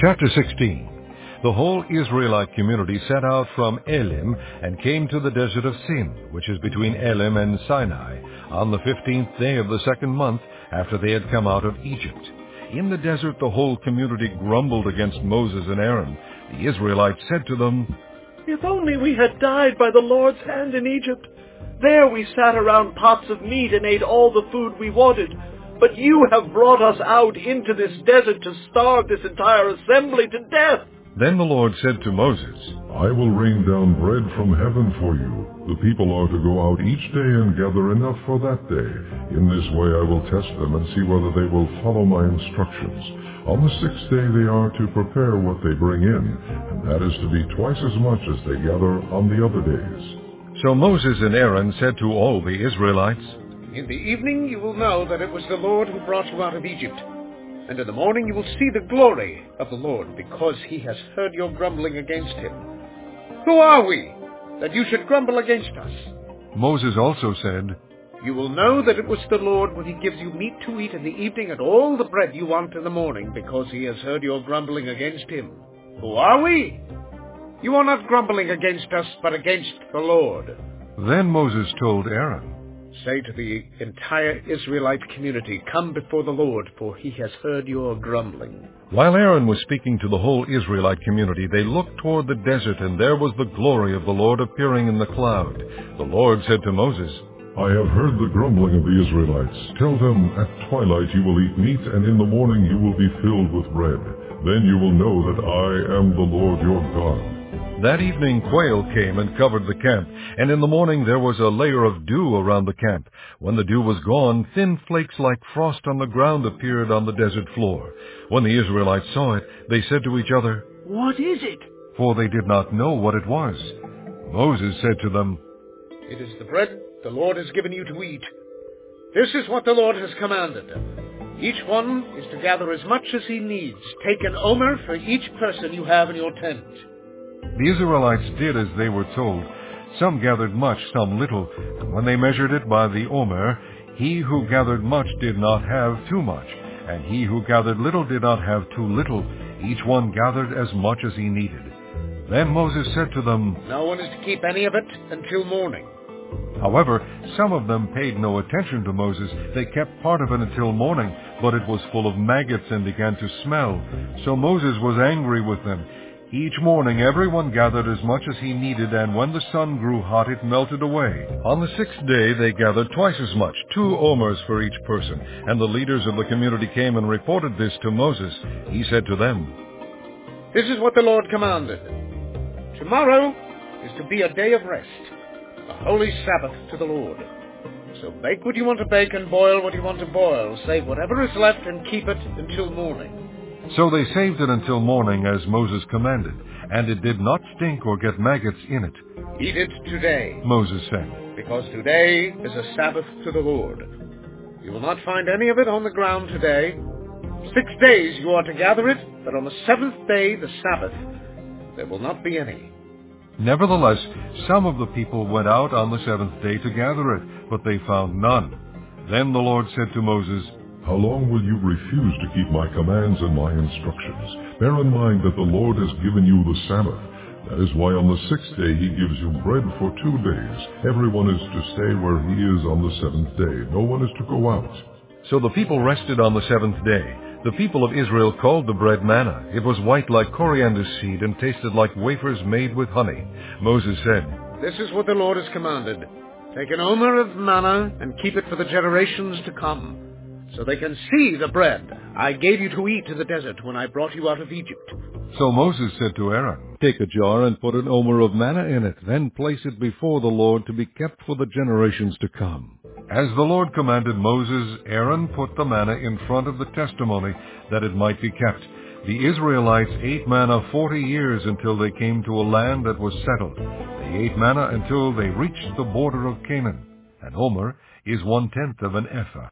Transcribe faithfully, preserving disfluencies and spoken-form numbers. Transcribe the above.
Chapter sixteen. The whole Israelite community set out from Elim and came to the desert of Sin, which is between Elim and Sinai, on the fifteenth day of the second month after they had come out of Egypt. In the desert the whole community grumbled against Moses and Aaron. The Israelites said to them, "If only we had died by the Lord's hand in Egypt. There we sat around pots of meat and ate all the food we wanted. But you have brought us out into this desert to starve this entire assembly to death." Then the Lord said to Moses, "I will rain down bread from heaven for you. The people are to go out each day and gather enough for that day. In this way I will test them and see whether they will follow my instructions. On the sixth day they are to prepare what they bring in, and that is to be twice as much as they gather on the other days." So Moses and Aaron said to all the Israelites, "In the evening you will know that it was the Lord who brought you out of Egypt. And in the morning you will see the glory of the Lord, because he has heard your grumbling against him. Who are we, that you should grumble against us?" Moses also said, "You will know that it was the Lord when he gives you meat to eat in the evening and all the bread you want in the morning, because he has heard your grumbling against him. Who are we? You are not grumbling against us, but against the Lord." Then Moses told Aaron, "Say to the entire Israelite community, 'Come before the Lord, for he has heard your grumbling.'" While Aaron was speaking to the whole Israelite community, they looked toward the desert, and there was the glory of the Lord appearing in the cloud. The Lord said to Moses, "I have heard the grumbling of the Israelites. Tell them, at twilight you will eat meat, and in the morning you will be filled with bread. Then you will know that I am the Lord your God." That evening quail came and covered the camp, and in the morning there was a layer of dew around the camp. When the dew was gone, thin flakes like frost on the ground appeared on the desert floor. When the Israelites saw it, they said to each other, "What is it?" For they did not know what it was. Moses said to them, "It is the bread the Lord has given you to eat. This is what the Lord has commanded. Each one is to gather as much as he needs. Take an omer for each person you have in your tent." The Israelites did as they were told. Some gathered much, some little. And when they measured it by the omer, he who gathered much did not have too much, and he who gathered little did not have too little. Each one gathered as much as he needed. Then Moses said to them, "No one is to keep any of it until morning." However, some of them paid no attention to Moses. They kept part of it until morning, but it was full of maggots and began to smell. So Moses was angry with them. Each morning everyone gathered as much as he needed, and when the sun grew hot it melted away. On the sixth day they gathered twice as much, two omers for each person. And the leaders of the community came and reported this to Moses. He said to them, "This is what the Lord commanded. Tomorrow is to be a day of rest, a holy Sabbath to the Lord. So bake what you want to bake and boil what you want to boil. Save whatever is left and keep it until morning." So they saved it until morning as Moses commanded, and it did not stink or get maggots in it. "Eat it today," Moses said, "because today is a Sabbath to the Lord. You will not find any of it on the ground today. Six days you are to gather it, but on the seventh day, the Sabbath, there will not be any." Nevertheless, some of the people went out on the seventh day to gather it, but they found none. Then the Lord said to Moses, "How long will you refuse to keep my commands and my instructions? Bear in mind that the Lord has given you the Sabbath. That is why on the sixth day he gives you bread for two days. Everyone is to stay where he is on the seventh day. No one is to go out." So the people rested on the seventh day. The people of Israel called the bread manna. It was white like coriander seed and tasted like wafers made with honey. Moses said, "This is what the Lord has commanded. Take an omer of manna and keep it for the generations to come, so they can see the bread I gave you to eat in the desert when I brought you out of Egypt." So Moses said to Aaron, "Take a jar and put an omer of manna in it. Then place it before the Lord to be kept for the generations to come." As the Lord commanded Moses, Aaron put the manna in front of the testimony that it might be kept. The Israelites ate manna forty years until they came to a land that was settled. They ate manna until they reached the border of Canaan. An omer is one-tenth of an ephah.